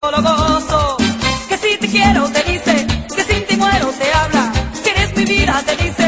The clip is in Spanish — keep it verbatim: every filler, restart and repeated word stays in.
lo gozo, que si te quiero te dice, que sin ti muero te habla, que eres mi vida te dice.